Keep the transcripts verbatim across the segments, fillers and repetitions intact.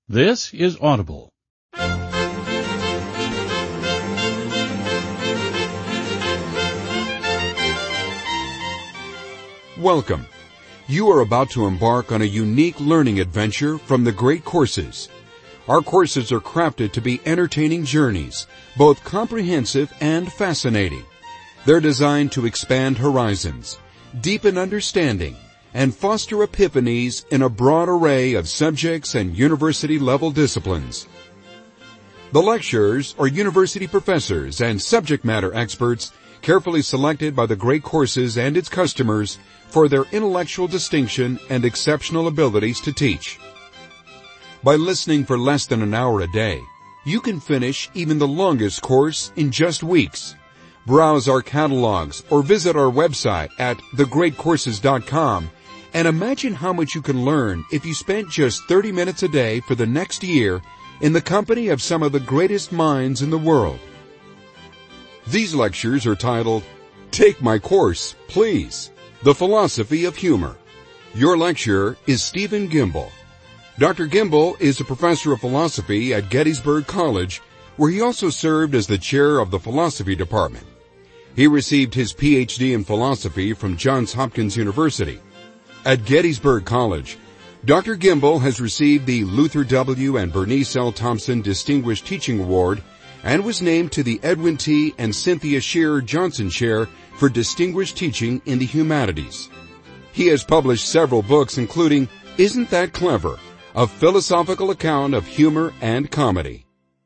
This is Audible. Welcome. You are about to embark on a unique learning adventure from the Great Courses. Our courses are crafted to be entertaining journeys, both comprehensive and fascinating. They're designed to expand horizons, deepen understanding, and foster epiphanies in a broad array of subjects and university-level disciplines. The lecturers are university professors and subject matter experts carefully selected by the Great Courses and its customers for their intellectual distinction and exceptional abilities to teach. By listening for less than an hour a day, you can finish even the longest course in just weeks. Browse our catalogs or visit our website at the great courses dot com and imagine how much you can learn if you spent just thirty minutes a day for the next year in the company of some of the greatest minds in the world. These lectures are titled, Take My Course, Please, The Philosophy of Humor. Your lecturer is Stephen Gimble. Doctor Gimble is a professor of philosophy at Gettysburg College, where he also served as the chair of the philosophy department. He received his P H D in philosophy from Johns Hopkins University. At Gettysburg College, Doctor Gimble has received the Luther W. and Bernice L. Thompson Distinguished Teaching Award and was named to the Edwin T. and Cynthia Shearer Johnson Chair for Distinguished Teaching in the Humanities. He has published several books, including Isn't That Clever? A Philosophical Account of Humor and Comedy.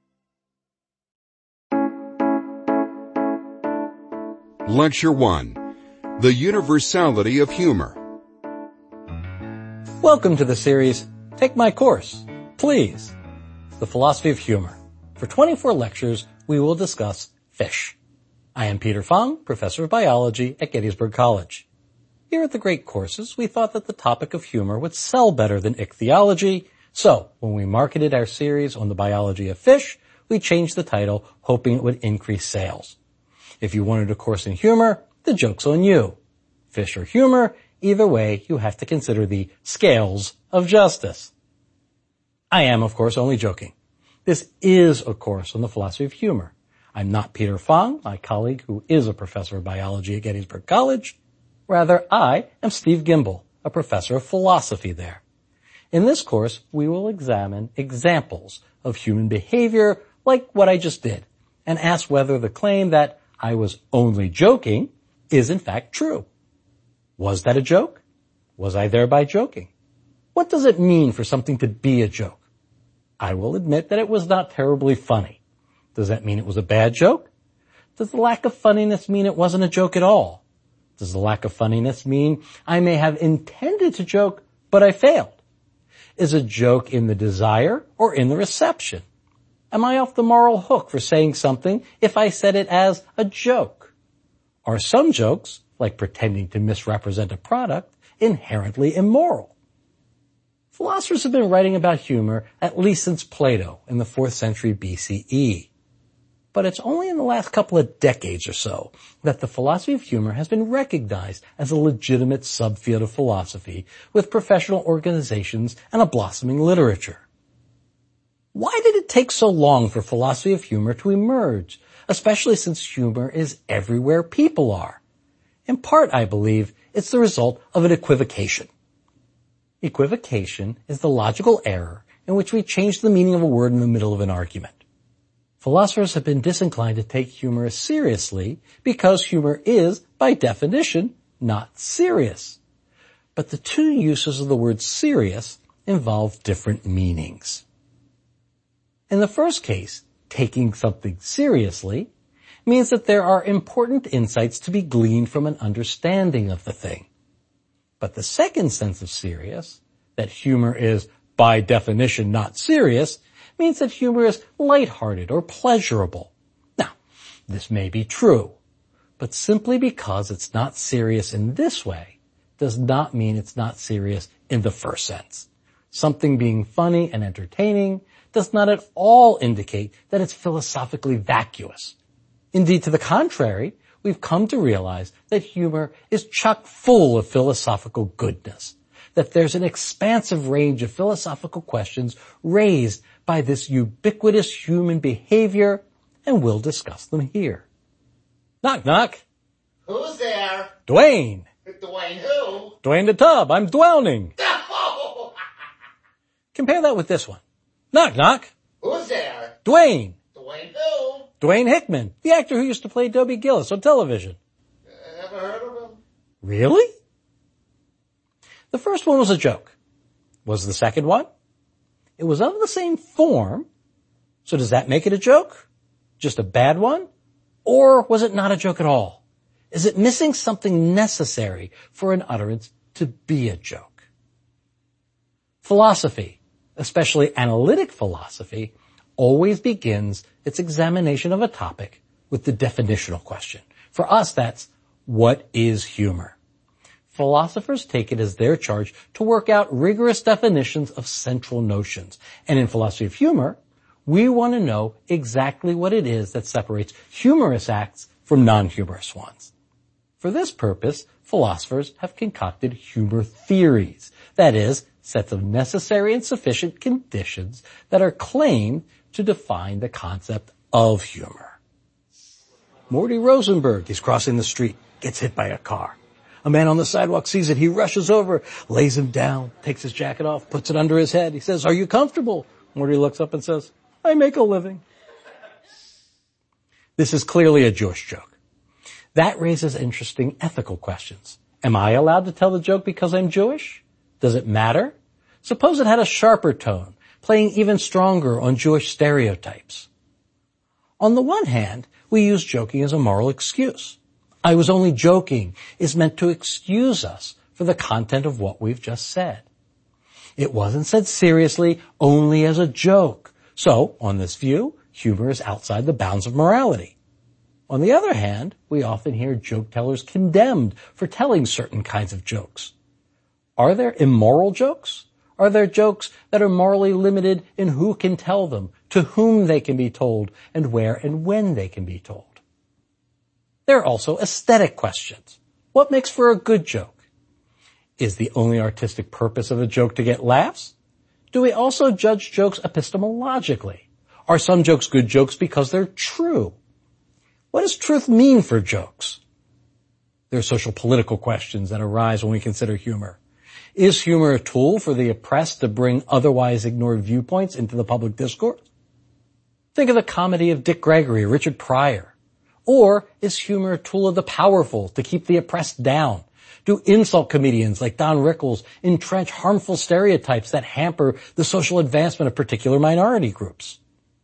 Lecture one. The Universality of Humor. Welcome to the series, Take My Course, Please, The Philosophy of Humor. For twenty-four lectures, we will discuss fish. I am Peter Fong, Professor of Biology at Gettysburg College. Here at the Great Courses, we thought that the topic of humor would sell better than ichthyology, so when we marketed our series on the biology of fish, we changed the title, hoping it would increase sales. If you wanted a course in humor, the joke's on you. Fish or humor, either way, you have to consider the scales of justice. I am, of course, only joking. This is a course on the philosophy of humor. I'm not Peter Fong, my colleague who is a professor of biology at Gettysburg College. Rather, I am Steve Gimble, a professor of philosophy there. In this course, we will examine examples of human behavior like what I just did, and ask whether the claim that I was only joking is in fact true. Was that a joke? Was I thereby joking? What does it mean for something to be a joke? I will admit that it was not terribly funny. Does that mean it was a bad joke? Does the lack of funniness mean it wasn't a joke at all? Does the lack of funniness mean I may have intended to joke, but I failed? Is a joke in the desire or in the reception? Am I off the moral hook for saying something if I said it as a joke? Are some jokes, like pretending to misrepresent a product, inherently immoral? Philosophers have been writing about humor at least since Plato in the fourth century B C E. But it's only in the last couple of decades or so that the philosophy of humor has been recognized as a legitimate subfield of philosophy with professional organizations and a blossoming literature. Why did it take so long for philosophy of humor to emerge, especially since humor is everywhere people are? In part, I believe, it's the result of an equivocation. Equivocation is the logical error in which we change the meaning of a word in the middle of an argument. Philosophers have been disinclined to take humor seriously because humor is, by definition, not serious. But the two uses of the word serious involve different meanings. In the first case, taking something seriously means that there are important insights to be gleaned from an understanding of the thing. But the second sense of serious, that humor is, by definition, not serious, means that humor is lighthearted or pleasurable. Now, this may be true, but simply because it's not serious in this way does not mean it's not serious in the first sense. Something being funny and entertaining does not at all indicate that it's philosophically vacuous. Indeed, to the contrary, we've come to realize that humor is chock full of philosophical goodness, that there's an expansive range of philosophical questions raised by this ubiquitous human behavior, and we'll discuss them here. Knock, knock. Who's there? Dwayne. Dwayne who? Dwayne the Tub. I'm dwowning. Oh! Compare that with this one. Knock, knock. Who's there? Dwayne. Dwayne who? Dwayne Hickman, the actor who used to play Dobie Gillis on television. Uh, ever heard of him? Really? The first one was a joke. Was the second one? It was of the same form. So does that make it a joke? Just a bad one? Or was it not a joke at all? Is it missing something necessary for an utterance to be a joke? Philosophy, especially analytic philosophy, always begins its examination of a topic with the definitional question. For us, that's, what is humor? Philosophers take it as their charge to work out rigorous definitions of central notions. And in philosophy of humor, we want to know exactly what it is that separates humorous acts from non-humorous ones. For this purpose, philosophers have concocted humor theories. That is, sets of necessary and sufficient conditions that are claimed to define the concept of humor. Morty Rosenberg is crossing the street, gets hit by a car. A man on the sidewalk sees it. He rushes over, lays him down, takes his jacket off, puts it under his head. He says, "Are you comfortable?" Morty looks up and says, "I make a living." This is clearly a Jewish joke. That raises interesting ethical questions. Am I allowed to tell the joke because I'm Jewish? Does it matter? Suppose it had a sharper tone, playing even stronger on Jewish stereotypes. On the one hand, we use joking as a moral excuse. "I was only joking" is meant to excuse us for the content of what we've just said. It wasn't said seriously, only as a joke. So, on this view, humor is outside the bounds of morality. On the other hand, we often hear joke tellers condemned for telling certain kinds of jokes. Are there immoral jokes? Are there jokes that are morally limited in who can tell them, to whom they can be told, and where and when they can be told? There are also aesthetic questions. What makes for a good joke? Is the only artistic purpose of a joke to get laughs? Do we also judge jokes epistemologically? Are some jokes good jokes because they're true? What does truth mean for jokes? There are social political questions that arise when we consider humor. Is humor a tool for the oppressed to bring otherwise ignored viewpoints into the public discourse? Think of the comedy of Dick Gregory, Richard Pryor. Or is humor a tool of the powerful to keep the oppressed down? Do insult comedians like Don Rickles entrench harmful stereotypes that hamper the social advancement of particular minority groups?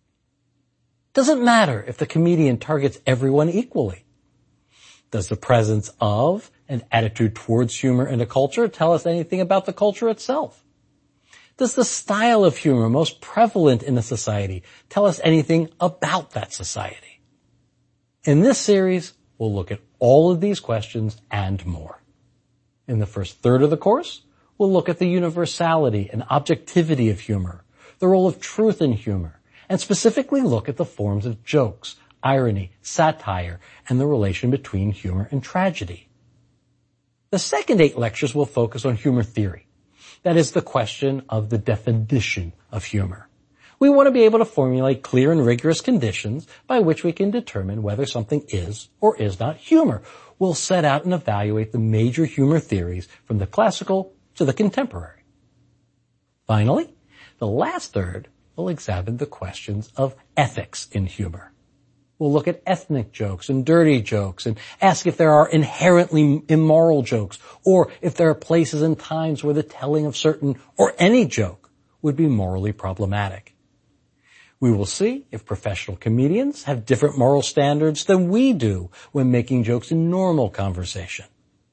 Doesn't matter if the comedian targets everyone equally. Does the presence of and attitude towards humor in a culture tell us anything about the culture itself? Does the style of humor most prevalent in a society tell us anything about that society? In this series, we'll look at all of these questions and more. In the first third of the course, we'll look at the universality and objectivity of humor, the role of truth in humor, and specifically look at the forms of jokes, irony, satire, and the relation between humor and tragedy. The second eight lectures will focus on humor theory. That is the question of the definition of humor. We want to be able to formulate clear and rigorous conditions by which we can determine whether something is or is not humor. We'll set out and evaluate the major humor theories from the classical to the contemporary. Finally, the last third will examine the questions of ethics in humor. We'll look at ethnic jokes and dirty jokes and ask if there are inherently immoral jokes or if there are places and times where the telling of certain or any joke would be morally problematic. We will see if professional comedians have different moral standards than we do when making jokes in normal conversation.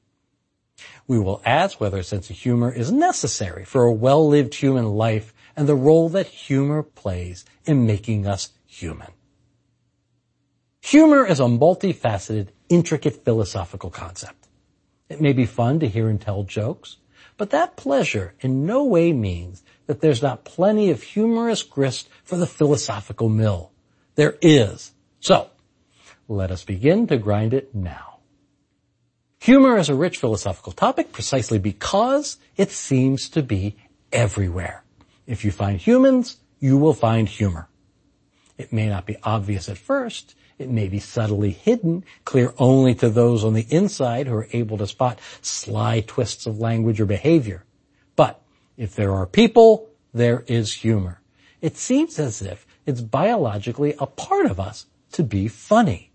We will ask whether a sense of humor is necessary for a well-lived human life and the role that humor plays in making us human. Humor is a multifaceted, intricate philosophical concept. It may be fun to hear and tell jokes, but that pleasure in no way means that there's not plenty of humorous grist for the philosophical mill. There is. So, let us begin to grind it now. Humor is a rich philosophical topic precisely because it seems to be everywhere. If you find humans, you will find humor. It may not be obvious at first. It may be subtly hidden, clear only to those on the inside who are able to spot sly twists of language or behavior. But if there are people, there is humor. It seems as if it's biologically a part of us to be funny.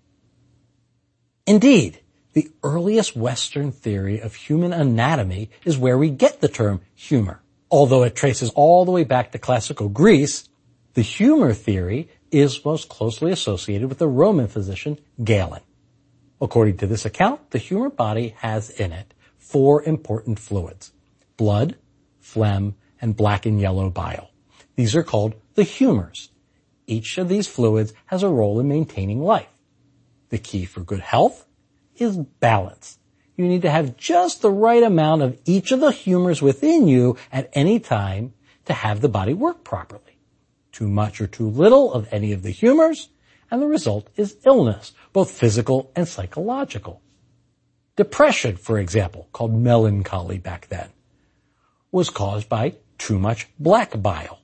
Indeed, the earliest Western theory of human anatomy is where we get the term humor. Although it traces all the way back to classical Greece, the humor theory is most closely associated with the Roman physician Galen. According to this account, the human body has in it four important fluids: blood, phlegm, and black and yellow bile. These are called the humors. Each of these fluids has a role in maintaining life. The key for good health is balance. You need to have just the right amount of each of the humors within you at any time to have the body work properly. Too much or too little of any of the humors, and the result is illness, both physical and psychological. Depression, for example, called melancholy back then, was caused by too much black bile.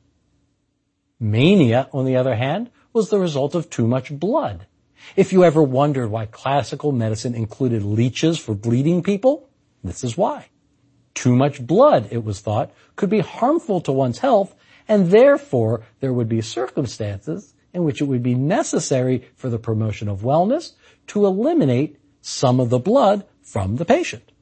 Mania, on the other hand, was the result of too much blood. If you ever wondered why classical medicine included leeches for bleeding people, this is why. Too much blood, it was thought, could be harmful to one's health, and therefore there would be circumstances in which it would be necessary for the promotion of wellness to eliminate some of the blood from the patient.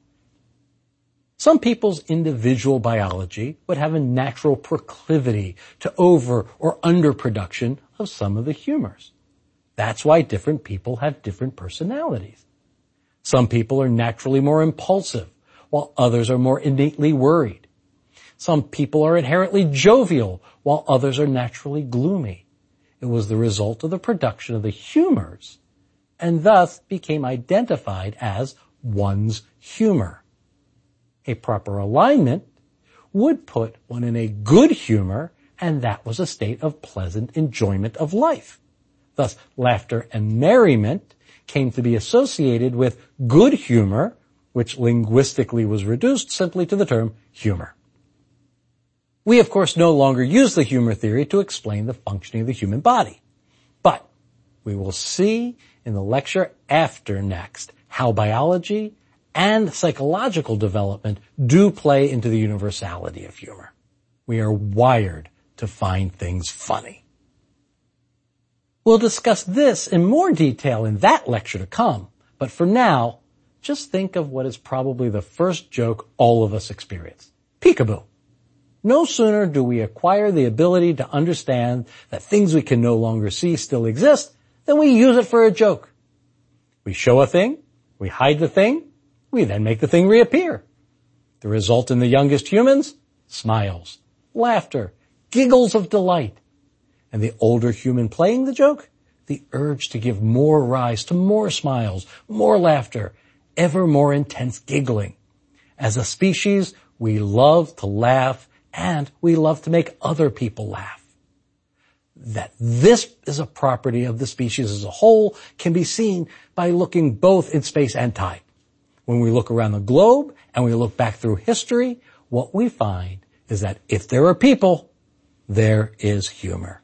Some people's individual biology would have a natural proclivity to over or underproduction of some of the humors. That's why different people have different personalities. Some people are naturally more impulsive, while others are more innately worried. Some people are inherently jovial, while others are naturally gloomy. It was the result of the production of the humors, and thus became identified as one's humor. A proper alignment would put one in a good humor, and that was a state of pleasant enjoyment of life. Thus, laughter and merriment came to be associated with good humor, which linguistically was reduced simply to the term humor. We, of course, no longer use the humor theory to explain the functioning of the human body. But we will see in the lecture after next how biology and psychological development do play into the universality of humor. We are wired to find things funny. We'll discuss this in more detail in that lecture to come, but for now, just think of what is probably the first joke all of us experience. Peekaboo. No sooner do we acquire the ability to understand that things we can no longer see still exist than we use it for a joke. We show a thing, we hide the thing, we then make the thing reappear. The result in the youngest humans? Smiles, laughter, giggles of delight. And the older human playing the joke? The urge to give more rise to more smiles, more laughter, ever more intense giggling. As a species, we love to laugh and we love to make other people laugh. That this is a property of the species as a whole can be seen by looking both in space and time. When we look around the globe and we look back through history, what we find is that if there are people, there is humor.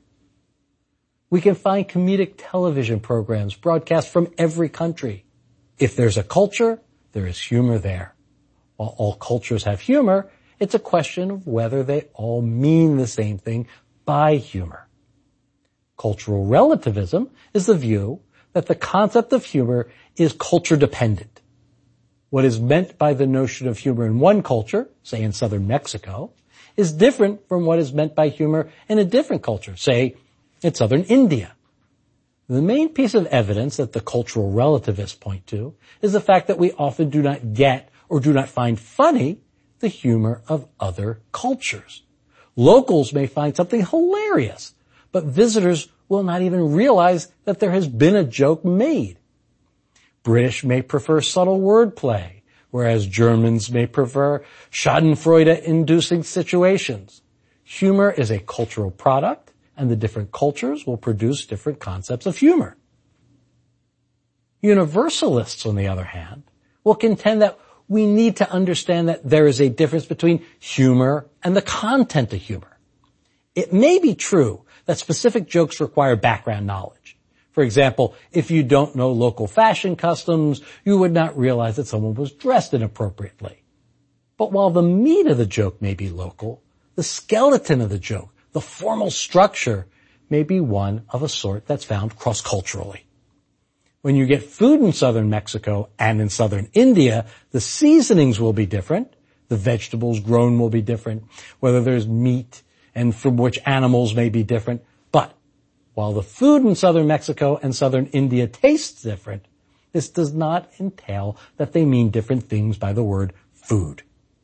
We can find comedic television programs broadcast from every country. If there's a culture, there is humor there. While all cultures have humor, it's a question of whether they all mean the same thing by humor. Cultural relativism is the view that the concept of humor is culture dependent. What is meant by the notion of humor in one culture, say in southern Mexico, is different from what is meant by humor in a different culture, say in southern India. The main piece of evidence that the cultural relativists point to is the fact that we often do not get or do not find funny the humor of other cultures. Locals may find something hilarious, but visitors will not even realize that there has been a joke made. British may prefer subtle wordplay, whereas Germans may prefer schadenfreude-inducing situations. Humor is a cultural product, and the different cultures will produce different concepts of humor. Universalists, on the other hand, will contend that we need to understand that there is a difference between humor and the content of humor. It may be true that specific jokes require background knowledge. For example, if you don't know local fashion customs, you would not realize that someone was dressed inappropriately. But while the meat of the joke may be local, the skeleton of the joke, the formal structure, may be one of a sort that's found cross-culturally. When you get food in southern Mexico and in southern India, the seasonings will be different. The vegetables grown will be different. Whether there's meat and from which animals may be different. But while the food in southern Mexico and southern India tastes different, this does not entail that they mean different things by the word food.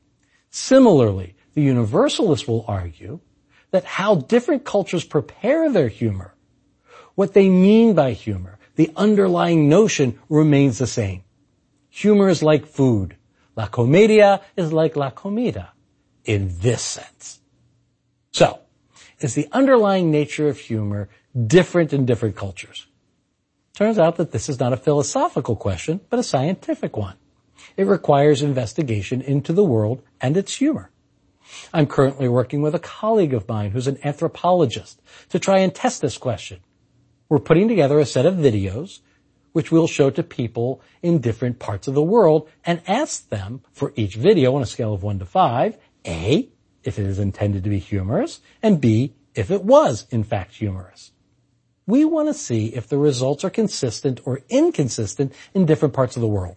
Similarly, the universalists will argue that how different cultures prepare their humor, what they mean by humor, the underlying notion remains the same. Humor is like food. La comedia is like la comida in this sense. So, is the underlying nature of humor different in different cultures? Turns out that this is not a philosophical question, but a scientific one. It requires investigation into the world and its humor. I'm currently working with a colleague of mine who's an anthropologist to try and test this question. We're putting together a set of videos which we'll show to people in different parts of the world and ask them for each video on a scale of one to five, A, if it is intended to be humorous, and B, if it was, in fact, humorous. We want to see if the results are consistent or inconsistent in different parts of the world.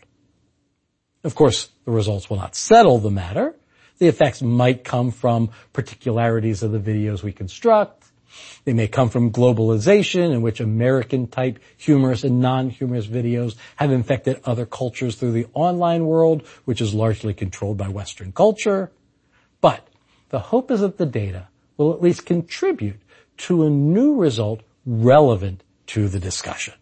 Of course, the results will not settle the matter. The effects might come from particularities of the videos we construct. They may come from globalization, in which American-type humorous and non-humorous videos have infected other cultures through the online world, which is largely controlled by Western culture. But the hope is that the data will at least contribute to a new result relevant to the discussion.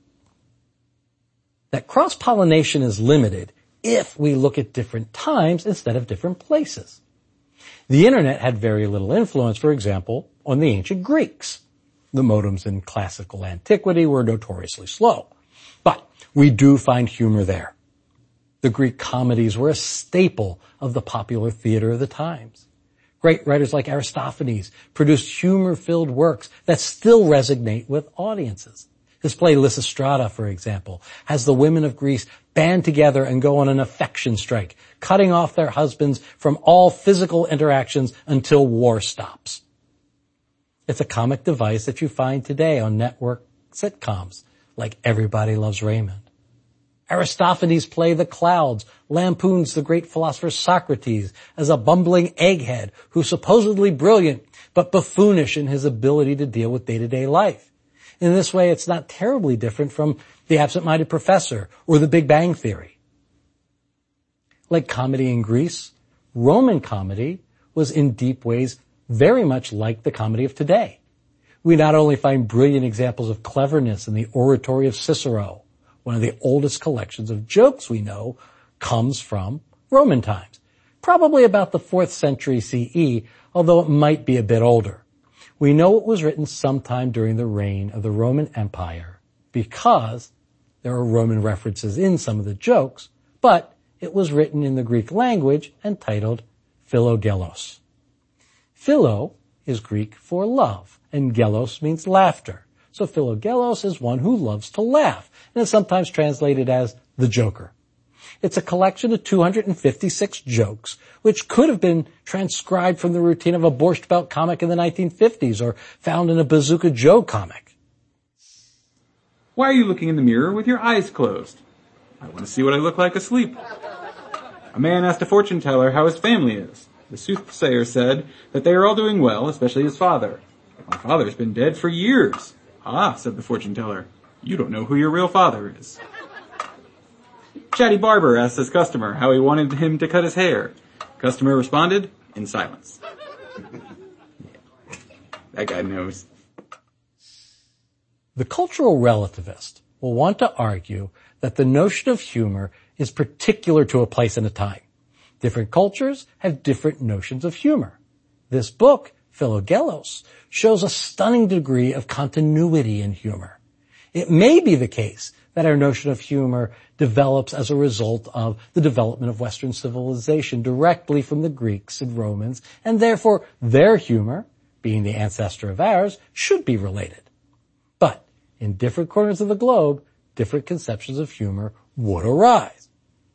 That cross-pollination is limited if we look at different times instead of different places. The internet had very little influence, for example, on the ancient Greeks. The modems in classical antiquity were notoriously slow, but we do find humor there. The Greek comedies were a staple of the popular theater of the times. Great writers like Aristophanes produced humor-filled works that still resonate with audiences. His play Lysistrata, for example, has the women of Greece band together and go on an affection strike, cutting off their husbands from all physical interactions until war stops. It's a comic device that you find today on network sitcoms like Everybody Loves Raymond. Aristophanes' play The Clouds lampoons the great philosopher Socrates as a bumbling egghead who's supposedly brilliant but buffoonish in his ability to deal with day-to-day life. In this way, it's not terribly different from The Absent-Minded Professor or The Big Bang Theory. Like comedy in Greece, Roman comedy was in deep ways very much like the comedy of today. We not only find brilliant examples of cleverness in the oratory of Cicero, one of the oldest collections of jokes we know comes from Roman times, probably about the fourth century C E, although it might be a bit older. We know it was written sometime during the reign of the Roman Empire because there are Roman references in some of the jokes, but it was written in the Greek language and titled Philogelos. Philo is Greek for love, and gelos means laughter. So Philogelos is one who loves to laugh, and is sometimes translated as the Joker. It's a collection of two hundred fifty-six jokes, which could have been transcribed from the routine of a Borscht Belt comic in the nineteen fifties or found in a Bazooka Joe comic. Why are you looking in the mirror with your eyes closed? I want to see what I look like asleep. A man asked a fortune teller how his family is. The soothsayer said that they are all doing well, especially his father. My father's been dead for years. Ah, said the fortune teller, you don't know who your real father is. Chatty barber asked his customer how he wanted him to cut his hair. Customer responded in silence. That guy knows. The cultural relativist will want to argue that the notion of humor is particular to a place and a time. Different cultures have different notions of humor. This book, Philogelos, shows a stunning degree of continuity in humor. It may be the case that our notion of humor develops as a result of the development of Western civilization directly from the Greeks and Romans, and therefore their humor, being the ancestor of ours, should be related. But in different corners of the globe, different conceptions of humor would arise.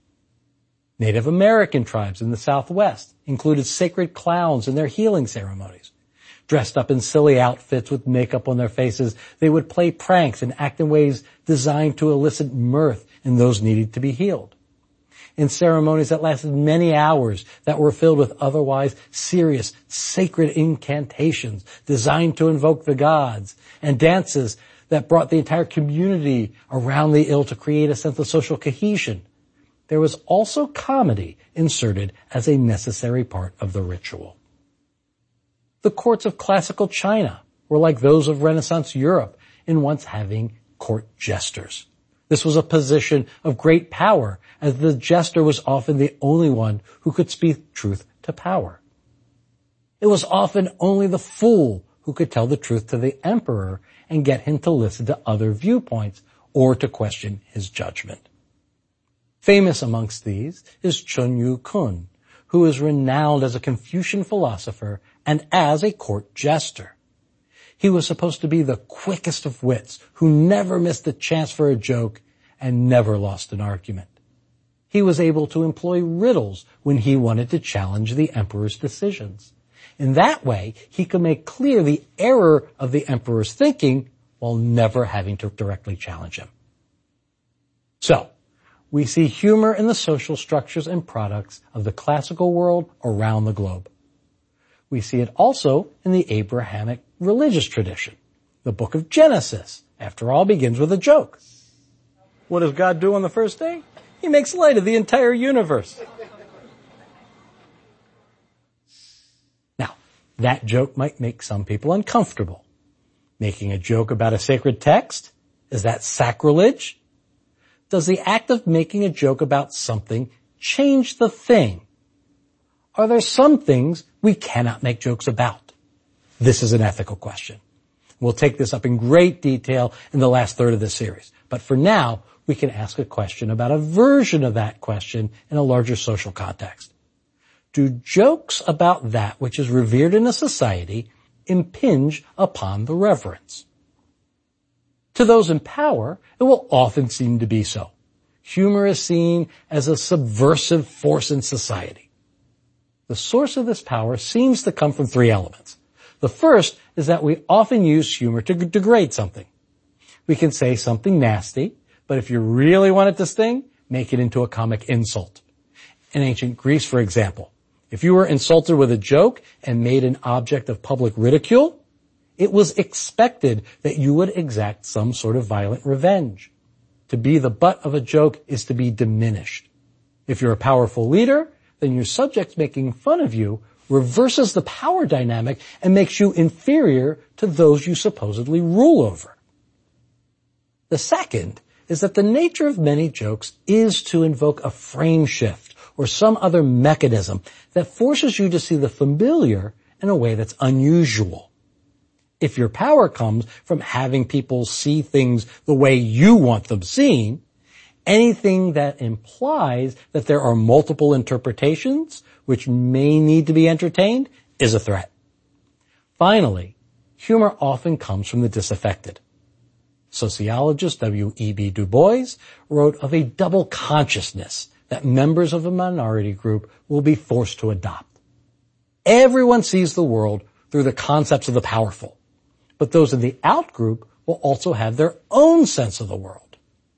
Native American tribes in the Southwest included sacred clowns in their healing ceremonies. Dressed up in silly outfits with makeup on their faces, they would play pranks and act in ways designed to elicit mirth in those needing to be healed. In ceremonies that lasted many hours that were filled with otherwise serious, sacred incantations designed to invoke the gods, and dances that brought the entire community around the ill to create a sense of social cohesion, there was also comedy inserted as a necessary part of the ritual. The courts of classical China were like those of Renaissance Europe in once having court jesters. This was a position of great power, as the jester was often the only one who could speak truth to power. It was often only the fool who could tell the truth to the emperor and get him to listen to other viewpoints or to question his judgment. Famous amongst these is Chun Yu Kun, who is renowned as a Confucian philosopher and as a court jester. He was supposed to be the quickest of wits, who never missed a chance for a joke and never lost an argument. He was able to employ riddles when he wanted to challenge the emperor's decisions. In that way, he could make clear the error of the emperor's thinking while never having to directly challenge him. So, we see humor in the social structures and products of the classical world around the globe. We see it also in the Abrahamic religious tradition. The book of Genesis, after all, begins with a joke. What does God do on the first day? He makes light of the entire universe. Now, that joke might make some people uncomfortable. Making a joke about a sacred text? Is that sacrilege? Does the act of making a joke about something change the thing? Are there some things we cannot make jokes about? This is an ethical question. We'll take this up in great detail in the last third of this series. But for now, we can ask a question about a version of that question in a larger social context. Do jokes about that which is revered in a society impinge upon the reverence? To those in power, it will often seem to be so. Humor is seen as a subversive force in society. The source of this power seems to come from three elements. The first is that we often use humor to degrade something. We can say something nasty, but if you really want it to sting, make it into a comic insult. In ancient Greece, for example, if you were insulted with a joke and made an object of public ridicule, it was expected that you would exact some sort of violent revenge. To be the butt of a joke is to be diminished. If you're a powerful leader, then your subjects making fun of you reverses the power dynamic and makes you inferior to those you supposedly rule over. The second is that the nature of many jokes is to invoke a frame shift or some other mechanism that forces you to see the familiar in a way that's unusual. If your power comes from having people see things the way you want them seen, anything that implies that there are multiple interpretations which may need to be entertained is a threat. Finally, humor often comes from the disaffected. Sociologist W E B Du Bois wrote of a double consciousness that members of a minority group will be forced to adopt. Everyone sees the world through the concepts of the powerful, but those in the out group will also have their own sense of the world.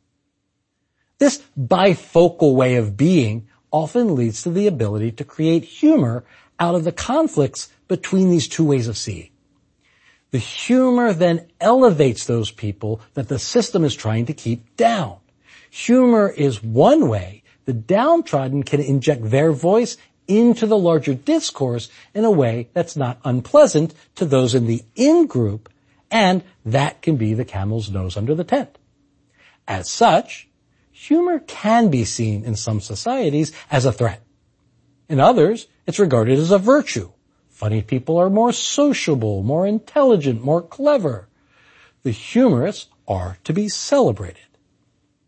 This bifocal way of being often leads to the ability to create humor out of the conflicts between these two ways of seeing. The humor then elevates those people that the system is trying to keep down. Humor is one way the downtrodden can inject their voice into the larger discourse in a way that's not unpleasant to those in the in-group, and that can be the camel's nose under the tent. As such, humor can be seen in some societies as a threat. In others, it's regarded as a virtue. Funny people are more sociable, more intelligent, more clever. The humorous are to be celebrated.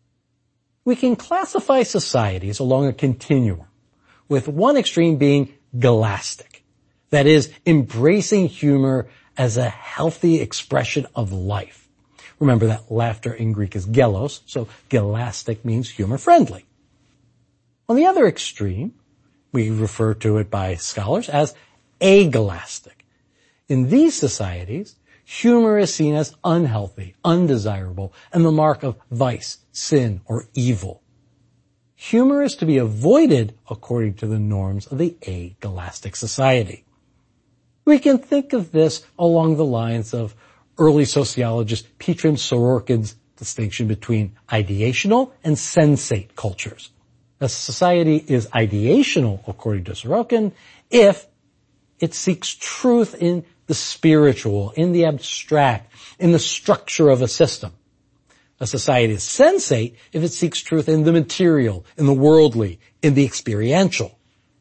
We can classify societies along a continuum, with one extreme being scholastic, that is, embracing humor as a healthy expression of life. Remember that laughter in Greek is gelos, so scholastic means humor-friendly. On the other extreme, we refer to it by scholars as ascholastic. In these societies, humor is seen as unhealthy, undesirable, and the mark of vice, sin, or evil. Humor is to be avoided according to the norms of the ascholastic society. We can think of this along the lines of early sociologist Petrin Sorokin's distinction between ideational and sensate cultures. A society is ideational, according to Sorokin, if it seeks truth in the spiritual, in the abstract, in the structure of a system. A society is sensate if it seeks truth in the material, in the worldly, in the experiential.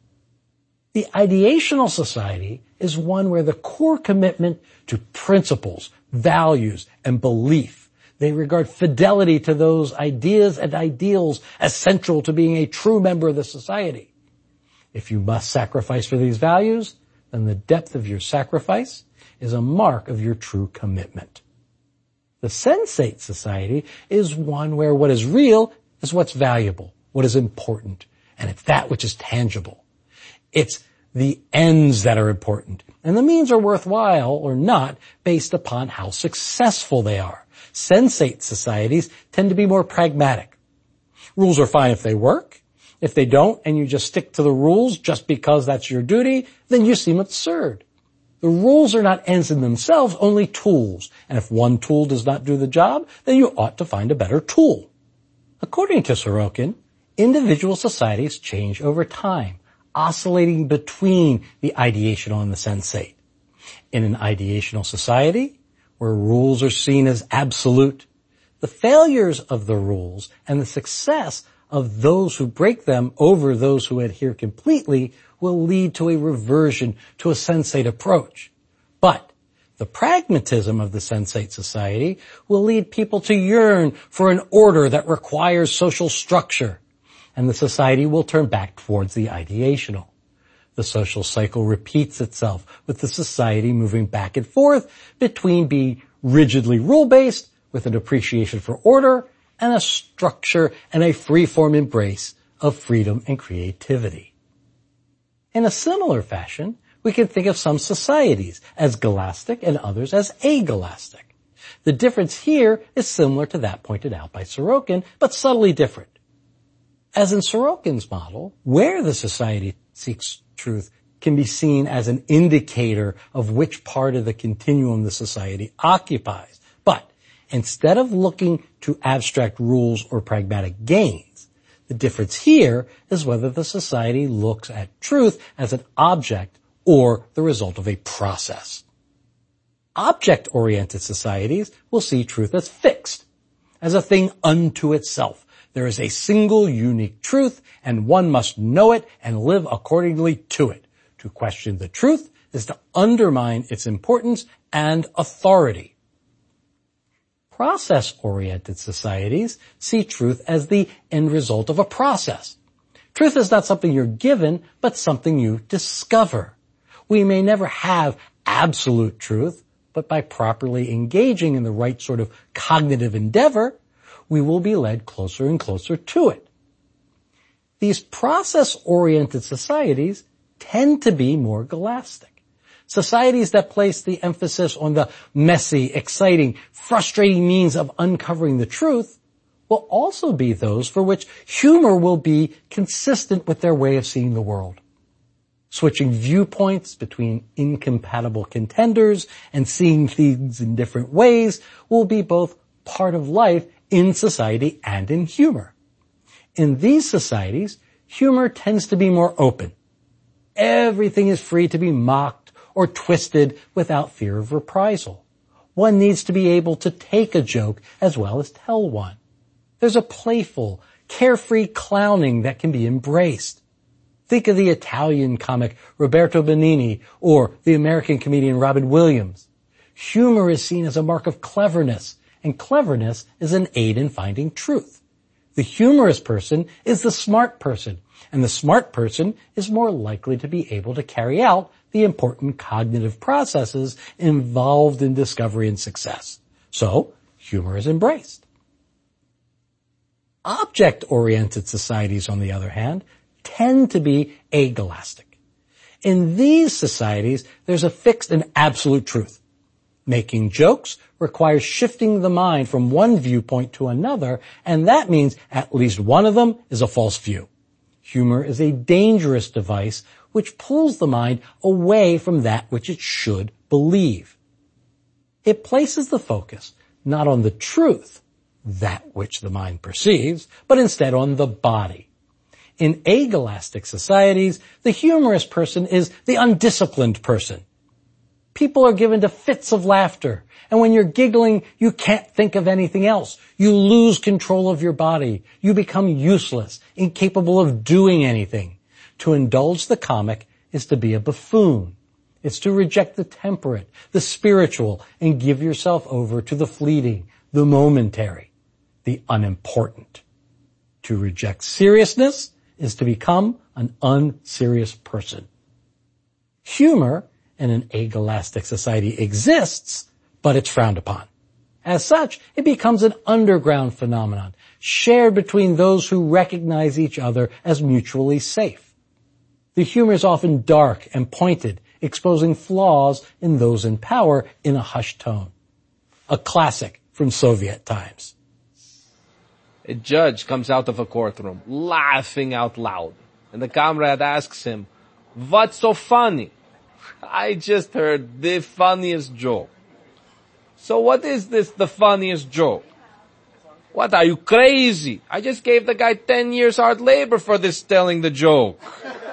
The ideational society is one where the core commitment to principles, values, and belief, they regard fidelity to those ideas and ideals as central to being a true member of the society. If you must sacrifice for these values, then the depth of your sacrifice is a mark of your true commitment. The sensate society is one where what is real is what's valuable, what is important, and it's that which is tangible. It's the ends that are important, and the means are worthwhile or not based upon how successful they are. Sensate societies tend to be more pragmatic. Rules are fine if they work. If they don't, and you just stick to the rules just because that's your duty, then you seem absurd. The rules are not ends in themselves, only tools. And if one tool does not do the job, then you ought to find a better tool. According to Sorokin, individual societies change over time, oscillating between the ideational and the sensate. In an ideational society, where rules are seen as absolute, the failures of the rules and the success of those who break them over those who adhere completely will lead to a reversion to a sensate approach. But the pragmatism of the sensate society will lead people to yearn for an order that requires social structure, and the society will turn back towards the ideational. The social cycle repeats itself, with the society moving back and forth between being rigidly rule-based with an appreciation for order and a structure and a free-form embrace of freedom and creativity. In a similar fashion, we can think of some societies as scholastic and others as ascholastic. The difference here is similar to that pointed out by Sorokin, but subtly different. As in Sorokin's model, where the society seeks truth can be seen as an indicator of which part of the continuum the society occupies. But instead of looking to abstract rules or pragmatic gains, the difference here is whether the society looks at truth as an object or the result of a process. Object-oriented societies will see truth as fixed, as a thing unto itself. There is a single unique truth, and one must know it and live accordingly to it. To question the truth is to undermine its importance and authority. Process-oriented societies see truth as the end result of a process. Truth is not something you're given, but something you discover. We may never have absolute truth, but by properly engaging in the right sort of cognitive endeavor, we will be led closer and closer to it. These process-oriented societies tend to be more scholastic. Societies that place the emphasis on the messy, exciting, frustrating means of uncovering the truth will also be those for which humor will be consistent with their way of seeing the world. Switching viewpoints between incompatible contenders and seeing things in different ways will be both part of life in society and in humor. In these societies, humor tends to be more open. Everything is free to be mocked or twisted without fear of reprisal. One needs to be able to take a joke as well as tell one. There's a playful, carefree clowning that can be embraced. Think of the Italian comic Roberto Benigni or the American comedian Robin Williams. Humor is seen as a mark of cleverness, and cleverness is an aid in finding truth. The humorous person is the smart person, and the smart person is more likely to be able to carry out the important cognitive processes involved in discovery and success. So, humor is embraced. Object-oriented societies, on the other hand, tend to be agolastic. In these societies, there's a fixed and absolute truth. Making jokes requires shifting the mind from one viewpoint to another, and that means at least one of them is a false view. Humor is a dangerous device which pulls the mind away from that which it should believe. It places the focus not on the truth, that which the mind perceives, but instead on the body. In agolastic societies, the humorous person is the undisciplined person. People are given to fits of laughter, and when you're giggling, you can't think of anything else. You lose control of your body. You become useless, incapable of doing anything. To indulge the comic is to be a buffoon. It's to reject the temperate, the spiritual, and give yourself over to the fleeting, the momentary, the unimportant. To reject seriousness is to become an unserious person. Humor in an agolastic society exists, but it's frowned upon. As such, it becomes an underground phenomenon, shared between those who recognize each other as mutually safe. The humor is often dark and pointed, exposing flaws in those in power in a hushed tone. A classic from Soviet times. A judge comes out of a courtroom, laughing out loud, and the comrade asks him, "What's so funny?" "I just heard the funniest joke." "So what is this, the funniest joke?" "What, are you crazy? I just gave the guy ten years hard labor for this telling the joke."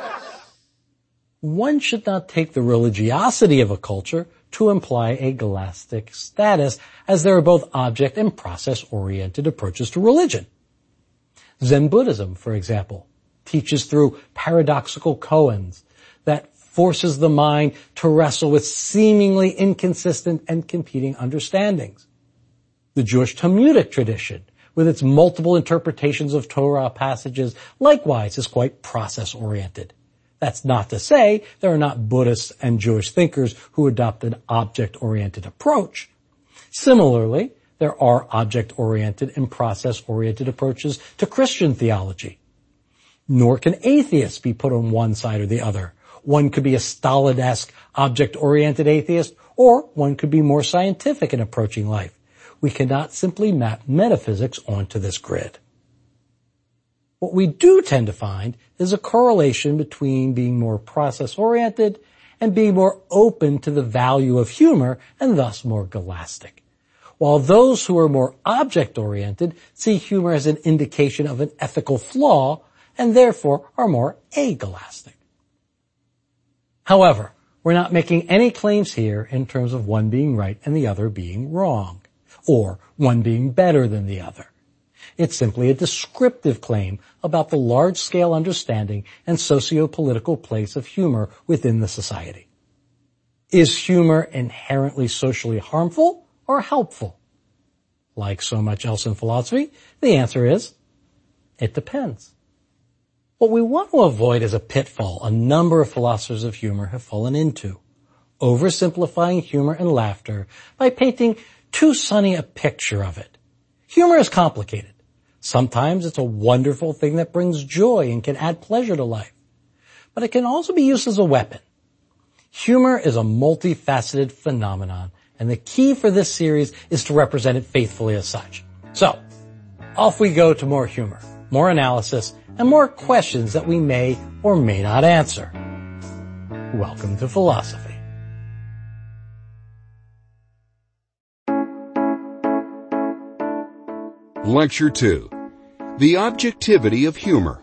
One should not take the religiosity of a culture to imply a scholastic status, as there are both object and process-oriented approaches to religion. Zen Buddhism, for example, teaches through paradoxical koans that forces the mind to wrestle with seemingly inconsistent and competing understandings. The Jewish Talmudic tradition, with its multiple interpretations of Torah passages, likewise is quite process-oriented. That's not to say there are not Buddhists and Jewish thinkers who adopt an object-oriented approach. Similarly, there are object-oriented and process-oriented approaches to Christian theology. Nor can atheists be put on one side or the other. One could be a Stalin-esque object-oriented atheist, or one could be more scientific in approaching life. We cannot simply map metaphysics onto this grid. What we do tend to find is a correlation between being more process-oriented and being more open to the value of humor and thus more scholastic. While those who are more object-oriented see humor as an indication of an ethical flaw and therefore are more ascholastic. However, we're not making any claims here in terms of one being right and the other being wrong, or one being better than the other. It's simply a descriptive claim about the large-scale understanding and socio-political place of humor within the society. Is humor inherently socially harmful or helpful? Like so much else in philosophy, the answer is, it depends. What we want to avoid is a pitfall a number of philosophers of humor have fallen into, oversimplifying humor and laughter by painting too sunny a picture of it. Humor is complicated. Sometimes it's a wonderful thing that brings joy and can add pleasure to life. But it can also be used as a weapon. Humor is a multifaceted phenomenon, and the key for this series is to represent it faithfully as such. So, off we go to more humor, more analysis, and more questions that we may or may not answer. Welcome to philosophy. Lecture two. The Objectivity of Humor.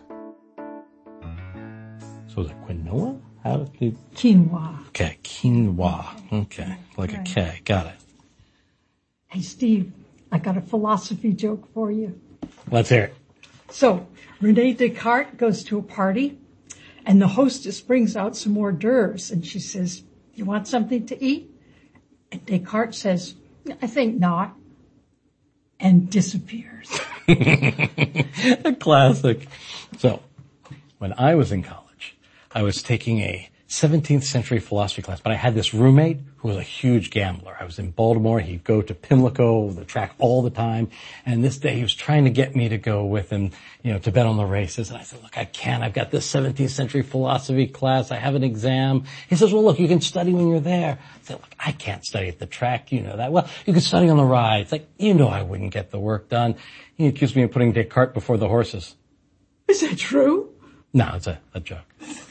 So is it quinoa? How did you... Quinoa. Okay, quinoa. Okay, like Right. a K. Got it. Hey, Steve, I got a philosophy joke for you. Let's hear it. So, Rene Descartes goes to a party, and the hostess brings out some hors d'oeuvres, and she says, "You want something to eat?" And Descartes says, "I think not," and disappears. A classic. So, when I was in college, I was taking a seventeenth century philosophy class, but I had this roommate who was a huge gambler. I was in Baltimore. He'd go to Pimlico, the track, all the time. And this day he was trying to get me to go with him, you know, to bet on the races. And I said, look, I can't. I've got this seventeenth century philosophy class. I have an exam. He says, well, look, you can study when you're there. I said, look, I can't study at the track. You know that. Well, you can study on the ride. It's like, you know I wouldn't get the work done. He accused me of putting Descartes before the horses. Is that true? No, it's a, a joke.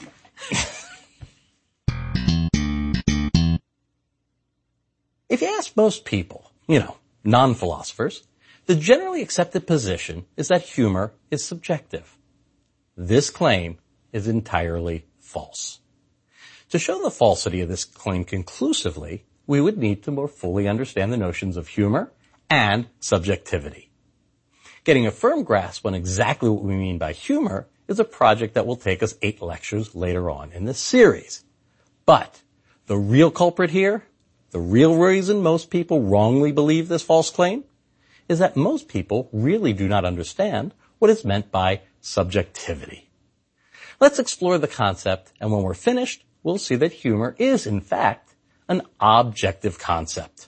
If you ask most people, you know, non-philosophers, the generally accepted position is that humor is subjective. This claim is entirely false. To show the falsity of this claim conclusively, we would need to more fully understand the notions of humor and subjectivity. Getting a firm grasp on exactly what we mean by humor is a project that will take us eight lectures later on in this series. But the real culprit here, the real reason most people wrongly believe this false claim, is that most people really do not understand what is meant by subjectivity. Let's explore the concept, and when we're finished, we'll see that humor is, in fact, an objective concept.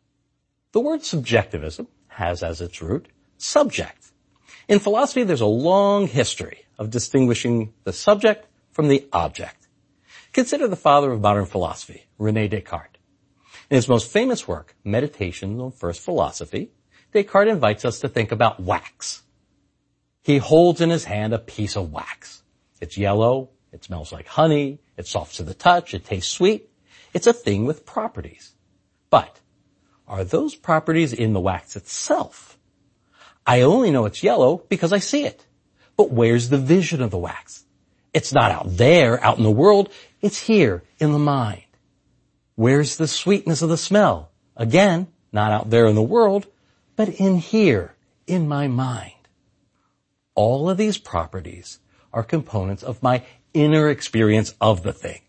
The word subjectivism has as its root subject. In philosophy, there's a long history of distinguishing the subject from the object. Consider the father of modern philosophy, René Descartes. In his most famous work, Meditations on First Philosophy, Descartes invites us to think about wax. He holds in his hand a piece of wax. It's yellow, it smells like honey, it's soft to the touch, it tastes sweet. It's a thing with properties. But are those properties in the wax itself? I only know it's yellow because I see it. But where's the vision of the wax? It's not out there, out in the world. It's here, in the mind. Where's the sweetness of the smell? Again, not out there in the world, but in here, in my mind. All of these properties are components of my inner experience of the thing.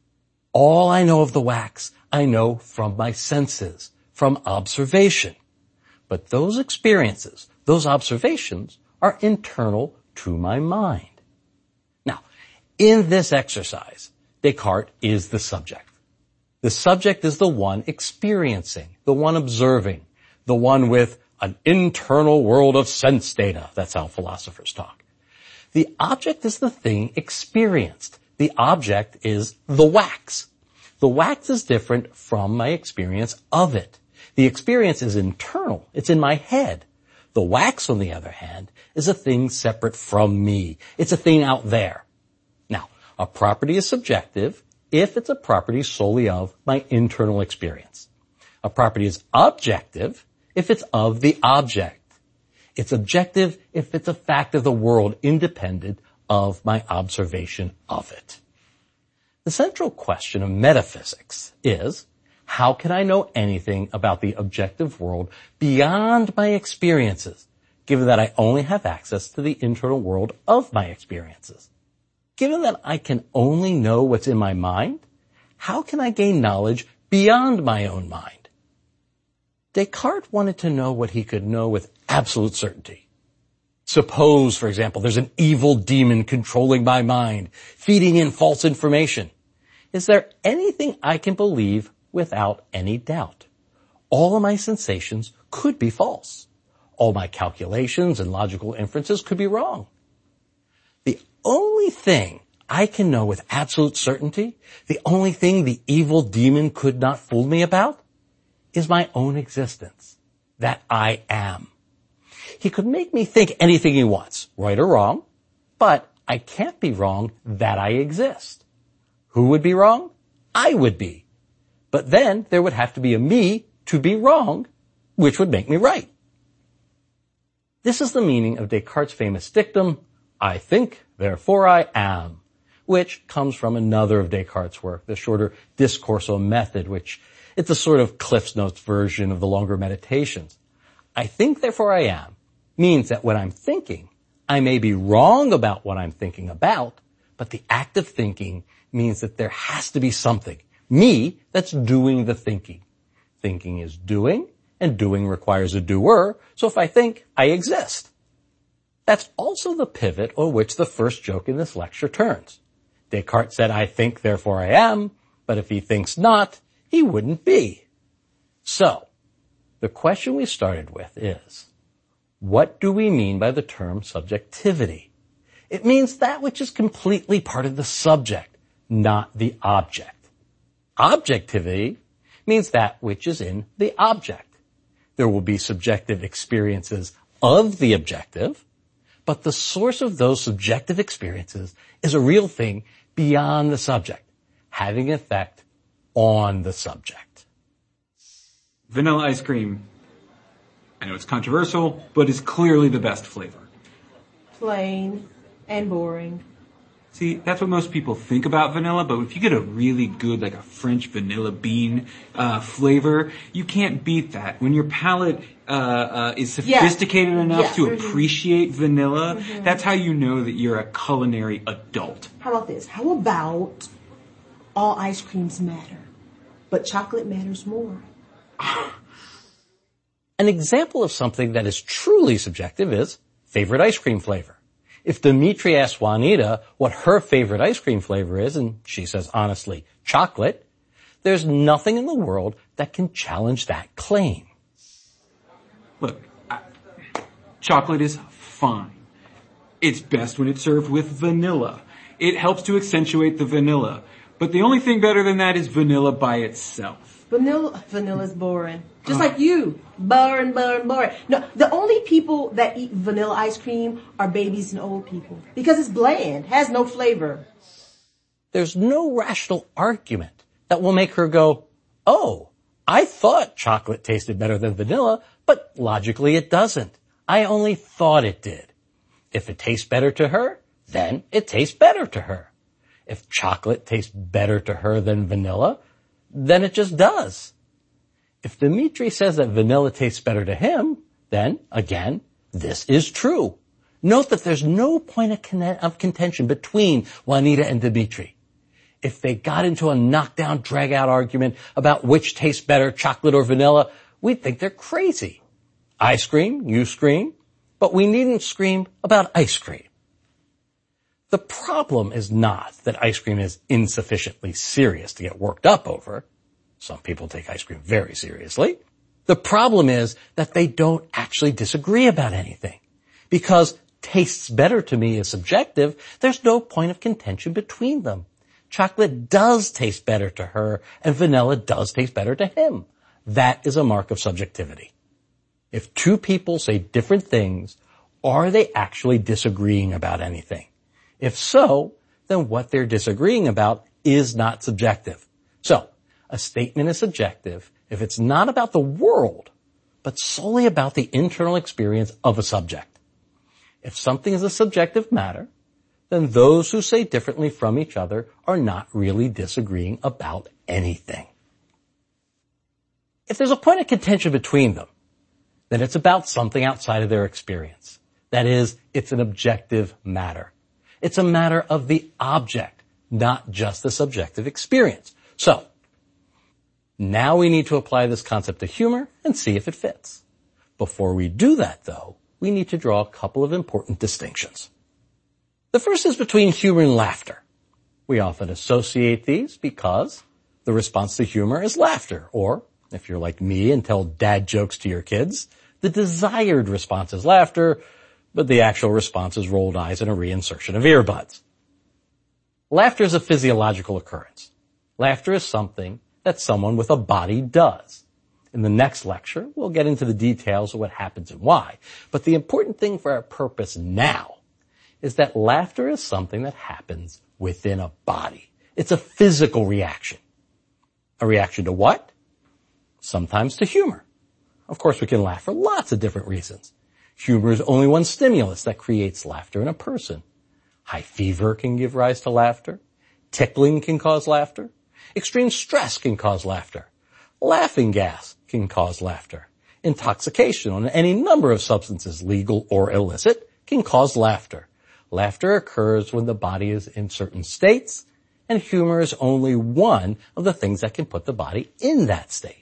All I know of the wax, I know from my senses, from observation. But those experiences, those observations, are internal to my mind. Now, in this exercise, Descartes is the subject. The subject is the one experiencing, the one observing, the one with an internal world of sense data. That's how philosophers talk. The object is the thing experienced. The object is the wax. The wax is different from my experience of it. The experience is internal. It's in my head. The wax, on the other hand, is a thing separate from me. It's a thing out there. Now, a property is subjective if it's a property solely of my internal experience. A property is objective if it's of the object. It's objective if it's a fact of the world independent of my observation of it. The central question of metaphysics is, how can I know anything about the objective world beyond my experiences, given that I only have access to the internal world of my experiences? Given that I can only know what's in my mind, how can I gain knowledge beyond my own mind? Descartes wanted to know what he could know with absolute certainty. Suppose, for example, there's an evil demon controlling my mind, feeding in false information. Is there anything I can believe without any doubt? All of my sensations could be false. All my calculations and logical inferences could be wrong. The only thing I can know with absolute certainty, the only thing the evil demon could not fool me about, is my own existence, that I am. He could make me think anything he wants, right or wrong, but I can't be wrong that I exist. Who would be wrong? I would be. But then there would have to be a me to be wrong, which would make me right. This is the meaning of Descartes' famous dictum, I think, therefore I am, which comes from another of Descartes' work, the shorter Discourse on Method, which it's a sort of Cliff's Notes version of the longer Meditations. I think, therefore I am means that when I'm thinking, I may be wrong about what I'm thinking about, but the act of thinking means that there has to be something, me, that's doing the thinking. Thinking is doing, and doing requires a doer, so if I think, I exist. That's also the pivot on which the first joke in this lecture turns. Descartes said, I think, therefore I am, but if he thinks not, he wouldn't be. So, the question we started with is, what do we mean by the term subjectivity? It means that which is completely part of the subject, not the object. Objectivity means that which is in the object. There will be subjective experiences of the objective, but the source of those subjective experiences is a real thing beyond the subject, having an effect on the subject. Vanilla ice cream. I know it's controversial, but is clearly the best flavor. Plain and boring. See, that's what most people think about vanilla, but if you get a really good, like a French vanilla bean uh, flavor, you can't beat that. When your palate uh, uh, is sophisticated yeah. enough yeah. to mm-hmm. appreciate vanilla, mm-hmm. that's how you know that you're a culinary adult. How about this? How about all ice creams matter, but chocolate matters more? An example of something that is truly subjective is favorite ice cream flavor. If Dimitri asks Juanita what her favorite ice cream flavor is, and she says honestly, chocolate, there's nothing in the world that can challenge that claim. Look, I, chocolate is fine. It's best when it's served with vanilla. It helps to accentuate the vanilla. But the only thing better than that is vanilla by itself. Vanilla, vanilla's boring. Just like you. Boring, boring, boring. No, the only people that eat vanilla ice cream are babies and old people. Because it's bland, has no flavor. There's no rational argument that will make her go, oh, I thought chocolate tasted better than vanilla, but logically it doesn't. I only thought it did. If it tastes better to her, then it tastes better to her. If chocolate tastes better to her than vanilla, then it just does. If Dimitri says that vanilla tastes better to him, then, again, this is true. Note that there's no point of, con- of contention between Juanita and Dimitri. If they got into a knockdown, drag-out argument about which tastes better, chocolate or vanilla, we'd think they're crazy. I scream, you scream, but we needn't scream about ice cream. The problem is not that ice cream is insufficiently serious to get worked up over. Some people take ice cream very seriously. The problem is that they don't actually disagree about anything. Because tastes better to me is subjective, there's no point of contention between them. Chocolate does taste better to her, and vanilla does taste better to him. That is a mark of subjectivity. If two people say different things, are they actually disagreeing about anything? If so, then what they're disagreeing about is not subjective. So, a statement is subjective if it's not about the world, but solely about the internal experience of a subject. If something is a subjective matter, then those who say differently from each other are not really disagreeing about anything. If there's a point of contention between them, then it's about something outside of their experience. That is, it's an objective matter. It's a matter of the object, not just the subjective experience. So, now we need to apply this concept to humor and see if it fits. Before we do that, though, we need to draw a couple of important distinctions. The first is between humor and laughter. We often associate these because the response to humor is laughter, or, if you're like me and tell dad jokes to your kids, the desired response is laughter, but the actual response is rolled eyes and a reinsertion of earbuds. Laughter is a physiological occurrence. Laughter is something that someone with a body does. In the next lecture, we'll get into the details of what happens and why. But the important thing for our purpose now is that laughter is something that happens within a body. It's a physical reaction. A reaction to what? Sometimes to humor. Of course, we can laugh for lots of different reasons. Humor is only one stimulus that creates laughter in a person. High fever can give rise to laughter. Tickling can cause laughter. Extreme stress can cause laughter. Laughing gas can cause laughter. Intoxication on any number of substances, legal or illicit, can cause laughter. Laughter occurs when the body is in certain states, and humor is only one of the things that can put the body in that state.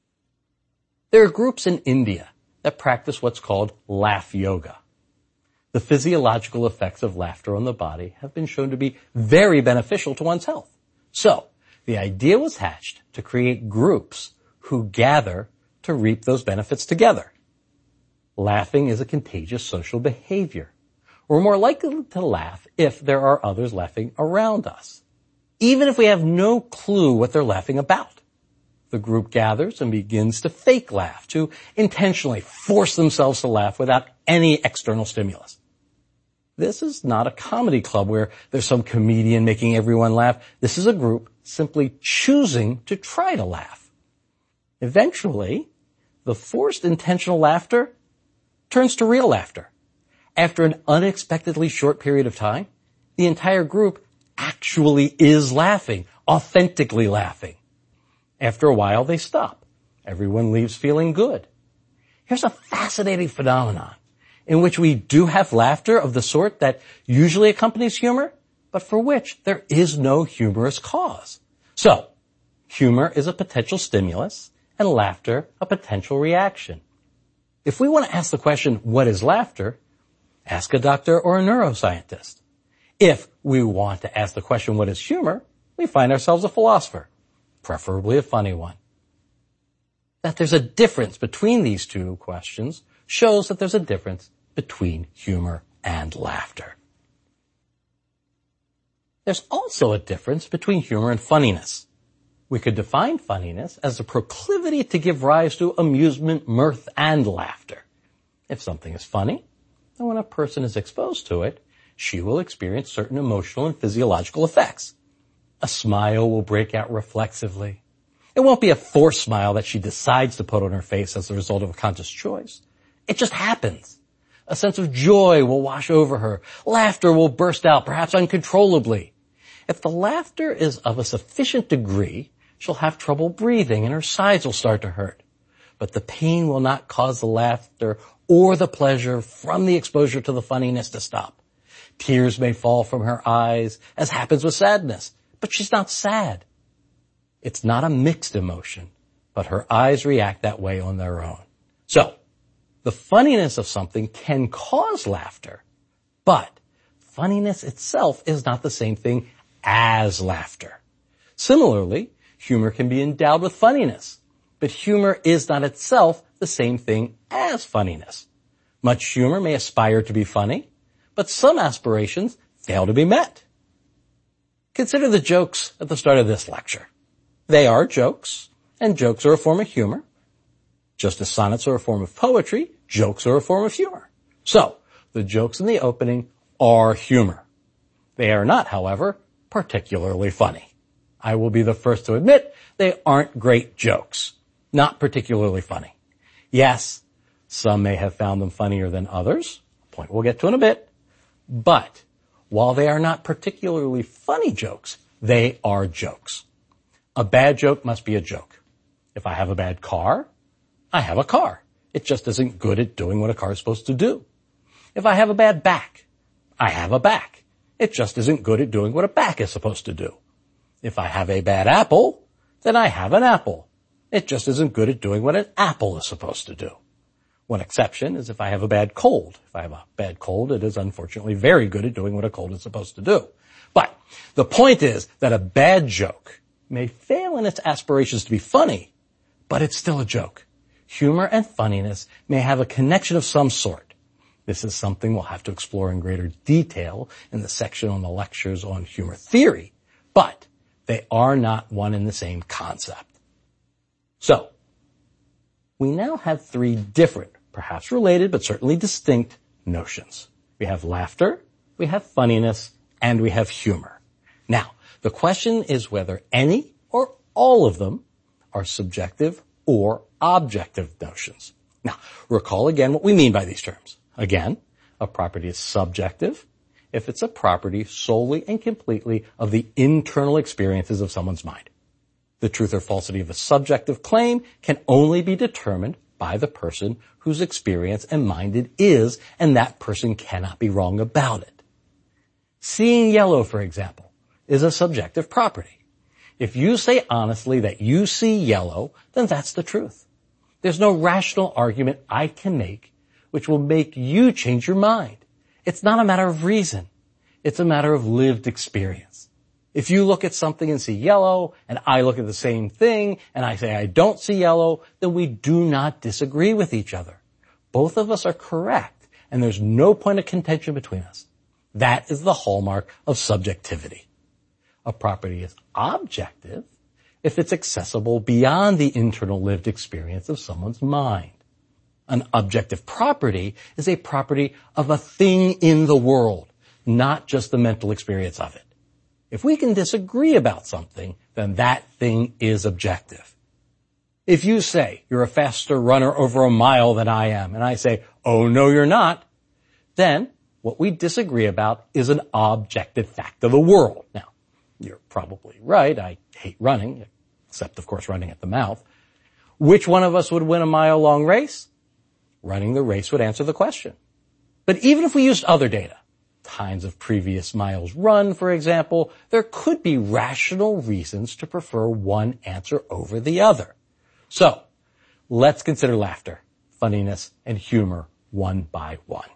There are groups in India that practice what's called laugh yoga. The physiological effects of laughter on the body have been shown to be very beneficial to one's health. So, the idea was hatched to create groups who gather to reap those benefits together. Laughing is a contagious social behavior. We're more likely to laugh if there are others laughing around us, even if we have no clue what they're laughing about. The group gathers and begins to fake laugh, to intentionally force themselves to laugh without any external stimulus. This is not a comedy club where there's some comedian making everyone laugh. This is a group simply choosing to try to laugh. Eventually, the forced intentional laughter turns to real laughter. After an unexpectedly short period of time, the entire group actually is laughing, authentically laughing. After a while, they stop. Everyone leaves feeling good. Here's a fascinating phenomenon in which we do have laughter of the sort that usually accompanies humor, but for which there is no humorous cause. So, humor is a potential stimulus and laughter a potential reaction. If we want to ask the question, what is laughter? Ask a doctor or a neuroscientist. If we want to ask the question, what is humor? We find ourselves a philosopher, preferably a funny one. That there's a difference between these two questions shows that there's a difference between humor and laughter. There's also a difference between humor and funniness. We could define funniness as the proclivity to give rise to amusement, mirth, and laughter. If something is funny, then when a person is exposed to it, she will experience certain emotional and physiological effects. A smile will break out reflexively. It won't be a forced smile that she decides to put on her face as a result of a conscious choice. It just happens. A sense of joy will wash over her. Laughter will burst out, perhaps uncontrollably. If the laughter is of a sufficient degree, she'll have trouble breathing and her sides will start to hurt. But the pain will not cause the laughter or the pleasure from the exposure to the funniness to stop. Tears may fall from her eyes, as happens with sadness, but she's not sad. It's not a mixed emotion, but her eyes react that way on their own. So, the funniness of something can cause laughter, but funniness itself is not the same thing as laughter. Similarly, humor can be endowed with funniness, but humor is not itself the same thing as funniness. Much humor may aspire to be funny, but some aspirations fail to be met. Consider the jokes at the start of this lecture. They are jokes, and jokes are a form of humor. Just as sonnets are a form of poetry, jokes are a form of humor. So, the jokes in the opening are humor. They are not, however, particularly funny. I will be the first to admit they aren't great jokes. Not particularly funny. Yes, some may have found them funnier than others, a point we'll get to in a bit, but while they are not particularly funny jokes, they are jokes. A bad joke must be a joke. If I have a bad car, I have a car. It just isn't good at doing what a car is supposed to do. If I have a bad back, I have a back. It just isn't good at doing what a back is supposed to do. If I have a bad apple, then I have an apple. It just isn't good at doing what an apple is supposed to do. One exception is if I have a bad cold. If I have a bad cold, it is unfortunately very good at doing what a cold is supposed to do. But the point is that a bad joke may fail in its aspirations to be funny, but it's still a joke. Humor and funniness may have a connection of some sort. This is something we'll have to explore in greater detail in the section on the lectures on humor theory, but they are not one and the same concept. So, we now have three different, perhaps related, but certainly distinct notions. We have laughter, we have funniness, and we have humor. Now, the question is whether any or all of them are subjective or objective notions. Now, recall again what we mean by these terms. Again, a property is subjective if it's a property solely and completely of the internal experiences of someone's mind. The truth or falsity of a subjective claim can only be determined by the person whose experience and mind it is, and that person cannot be wrong about it. Seeing yellow, for example, is a subjective property. If you say honestly that you see yellow, then that's the truth. There's no rational argument I can make which will make you change your mind. It's not a matter of reason. It's a matter of lived experience. If you look at something and see yellow, and I look at the same thing, and I say I don't see yellow, then we do not disagree with each other. Both of us are correct, and there's no point of contention between us. That is the hallmark of subjectivity. A property is objective if it's accessible beyond the internal lived experience of someone's mind. An objective property is a property of a thing in the world, not just the mental experience of it. If we can disagree about something, then that thing is objective. If you say you're a faster runner over a mile than I am, and I say, oh no you're not, then what we disagree about is an objective fact of the world. Now, you're probably right, I hate running, except of course running at the mouth. Which one of us would win a mile-long race? Running the race would answer the question. But even if we used other data, times of previous miles run, for example, there could be rational reasons to prefer one answer over the other. So, let's consider laughter, funniness, and humor one by one.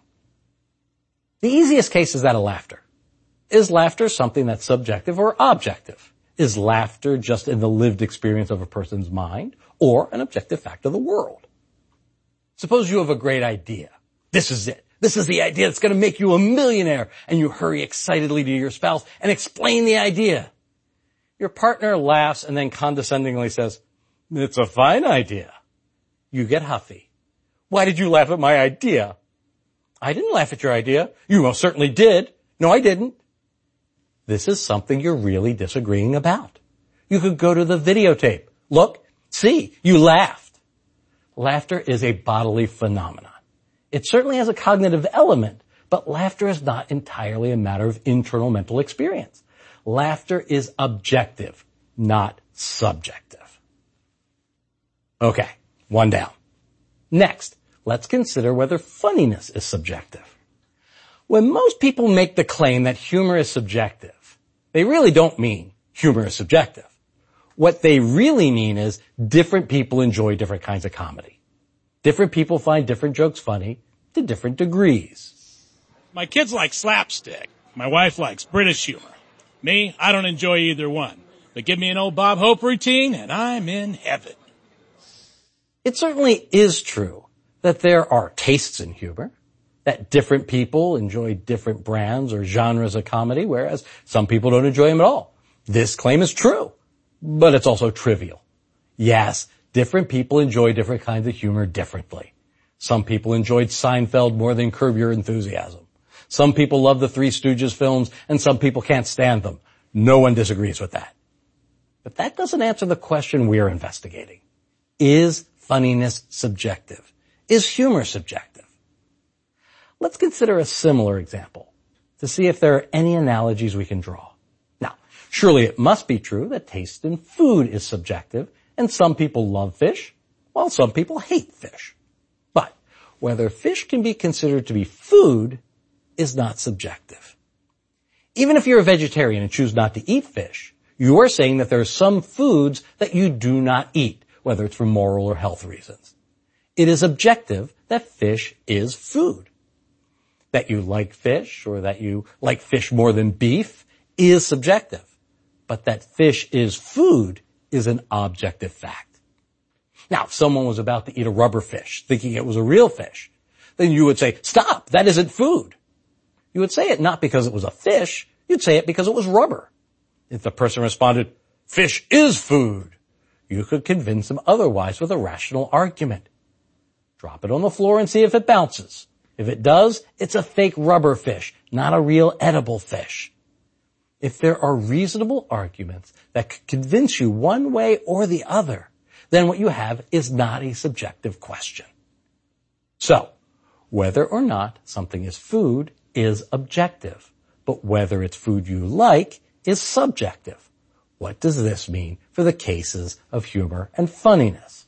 The easiest case is that of laughter. Is laughter something that's subjective or objective? Is laughter just in the lived experience of a person's mind, or an objective fact of the world? Suppose you have a great idea. This is it. This is the idea that's going to make you a millionaire, and you hurry excitedly to your spouse and explain the idea. Your partner laughs and then condescendingly says, it's a fine idea. You get huffy. Why did you laugh at my idea? I didn't laugh at your idea. You most certainly did. No, I didn't. This is something you're really disagreeing about. You could go to the videotape. Look, see, you laughed. Laughter is a bodily phenomenon. It certainly has a cognitive element, but laughter is not entirely a matter of internal mental experience. Laughter is objective, not subjective. Okay, one down. Next, let's consider whether funniness is subjective. When most people make the claim that humor is subjective, they really don't mean humor is subjective. What they really mean is different people enjoy different kinds of comedy. Different people find different jokes funny to different degrees. My kids like slapstick. My wife likes British humor. Me, I don't enjoy either one. But give me an old Bob Hope routine and I'm in heaven. It certainly is true that there are tastes in humor, that different people enjoy different brands or genres of comedy, whereas some people don't enjoy them at all. This claim is true, but it's also trivial. Yes, different people enjoy different kinds of humor differently. Some people enjoyed Seinfeld more than Curb Your Enthusiasm. Some people love the Three Stooges films, and some people can't stand them. No one disagrees with that. But that doesn't answer the question we're investigating. Is funniness subjective? Is humor subjective? Let's consider a similar example to see if there are any analogies we can draw. Now, surely it must be true that taste in food is subjective, and some people love fish, while some people hate fish. But whether fish can be considered to be food is not subjective. Even if you're a vegetarian and choose not to eat fish, you are saying that there are some foods that you do not eat, whether it's for moral or health reasons. It is objective that fish is food. That you like fish or that you like fish more than beef is subjective. But that fish is food is an objective fact. Now, if someone was about to eat a rubber fish, thinking it was a real fish, then you would say, stop, that isn't food. You would say it not because it was a fish, you'd say it because it was rubber. If the person responded, fish is food, you could convince them otherwise with a rational argument. Drop it on the floor and see if it bounces. If it does, it's a fake rubber fish, not a real edible fish. If there are reasonable arguments that could convince you one way or the other, then what you have is not a subjective question. So, whether or not something is food is objective, but whether it's food you like is subjective. What does this mean for the cases of humor and funniness?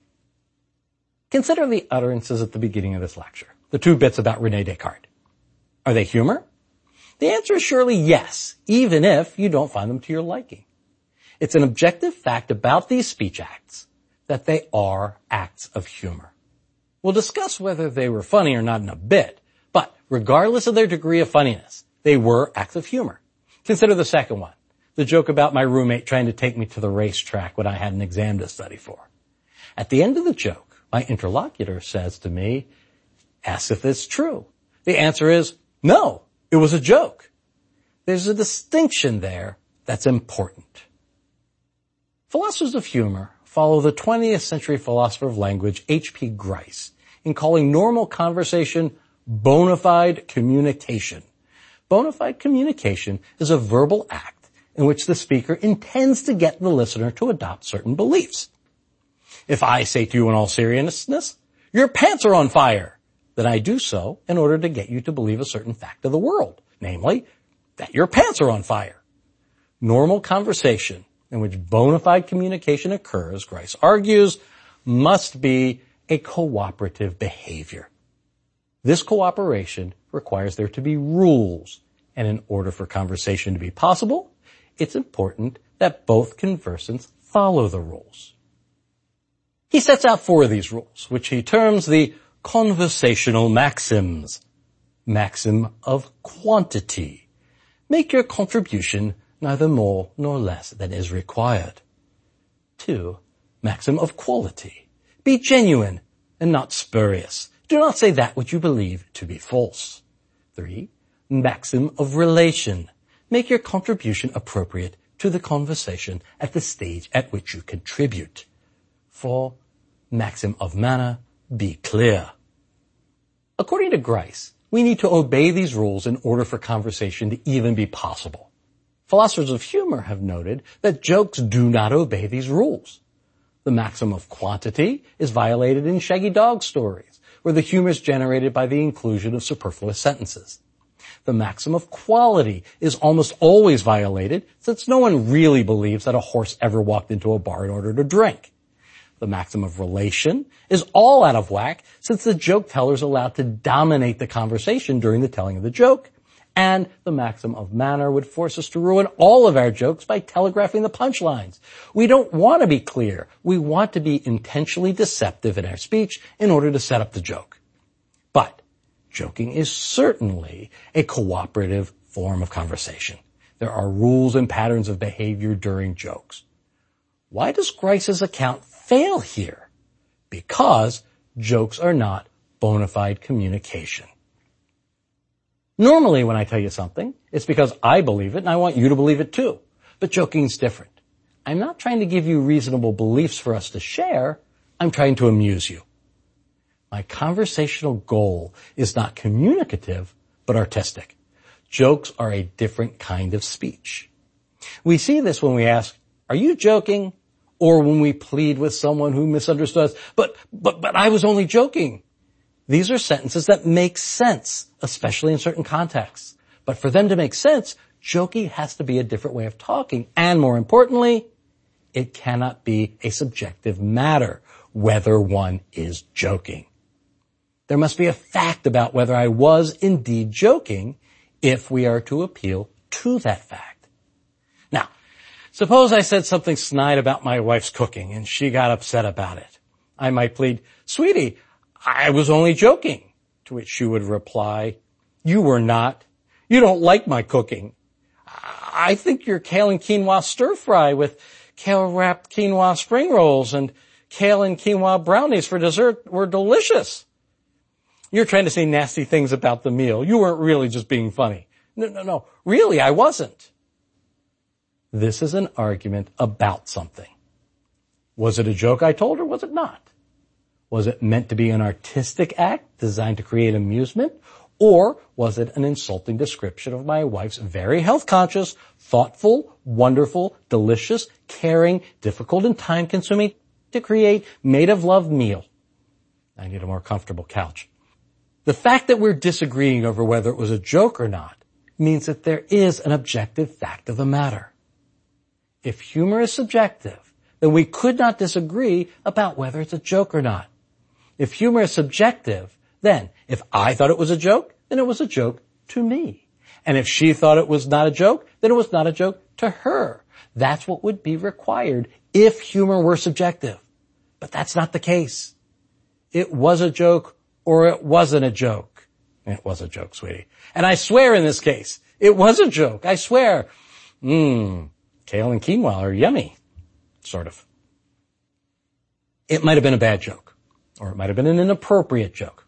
Consider the utterances at the beginning of this lecture, the two bits about René Descartes. Are they humor? The answer is surely yes, even if you don't find them to your liking. It's an objective fact about these speech acts that they are acts of humor. We'll discuss whether they were funny or not in a bit, but regardless of their degree of funniness, they were acts of humor. Consider the second one, the joke about my roommate trying to take me to the racetrack when I had an exam to study for. At the end of the joke, my interlocutor says to me, asks if it's true. The answer is, no, it was a joke. There's a distinction there that's important. Philosophers of humor follow the twentieth century philosopher of language, H P Grice, in calling normal conversation bona fide communication. Bona fide communication is a verbal act in which the speaker intends to get the listener to adopt certain beliefs. If I say to you in all seriousness, your pants are on fire, then I do so in order to get you to believe a certain fact of the world, namely, that your pants are on fire. Normal conversation in which bona fide communication occurs, Grice argues, must be a cooperative behavior. This cooperation requires there to be rules, and in order for conversation to be possible, it's important that both conversants follow the rules. He sets out four of these rules, which he terms the conversational maxims. Maxim of quantity. Make your contribution neither more nor less than is required. Two, maxim of quality. Be genuine and not spurious. Do not say that which you believe to be false. Three, maxim of relation. Make your contribution appropriate to the conversation at the stage at which you contribute. Four, maxim of manner. Be clear. According to Grice, we need to obey these rules in order for conversation to even be possible. Philosophers of humor have noted that jokes do not obey these rules. The maxim of quantity is violated in Shaggy Dog stories, where the humor is generated by the inclusion of superfluous sentences. The maxim of quality is almost always violated, since no one really believes that a horse ever walked into a bar in order to drink. The maxim of relation is all out of whack, since the joke teller is allowed to dominate the conversation during the telling of the joke. And the maxim of manner would force us to ruin all of our jokes by telegraphing the punchlines. We don't want to be clear. We want to be intentionally deceptive in our speech in order to set up the joke. But joking is certainly a cooperative form of conversation. There are rules and patterns of behavior during jokes. Why does Grice's account fail here? Because jokes are not bona fide communication. Normally when I tell you something, it's because I believe it and I want you to believe it too. But joking's different. I'm not trying to give you reasonable beliefs for us to share. I'm trying to amuse you. My conversational goal is not communicative, but artistic. Jokes are a different kind of speech. We see this when we ask, are you joking? Or when we plead with someone who misunderstood us, but, but, but I was only joking. These are sentences that make sense, especially in certain contexts. But for them to make sense, joking has to be a different way of talking. And more importantly, it cannot be a subjective matter whether one is joking. There must be a fact about whether I was indeed joking if we are to appeal to that fact. Now, suppose I said something snide about my wife's cooking and she got upset about it. I might plead, sweetie, I was only joking. To which she would reply, you were not. You don't like my cooking. I think your kale and quinoa stir fry with kale wrapped quinoa spring rolls and kale and quinoa brownies for dessert were delicious. You're trying to say nasty things about the meal. You weren't really just being funny. No, no, no. Really, I wasn't. This is an argument about something. Was it a joke I told or was it not? Was it meant to be an artistic act designed to create amusement? Or was it an insulting description of my wife's very health-conscious, thoughtful, wonderful, delicious, caring, difficult and time-consuming to create, made-of-love meal? I need a more comfortable couch. The fact that we're disagreeing over whether it was a joke or not means that there is an objective fact of the matter. If humor is subjective, then we could not disagree about whether it's a joke or not. If humor is subjective, then if I thought it was a joke, then it was a joke to me. And if she thought it was not a joke, then it was not a joke to her. That's what would be required if humor were subjective. But that's not the case. It was a joke or it wasn't a joke. It was a joke, sweetie. And I swear in this case, it was a joke. I swear. Mmm, kale and quinoa are yummy. Sort of. It might have been a bad joke. Or it might have been an inappropriate joke.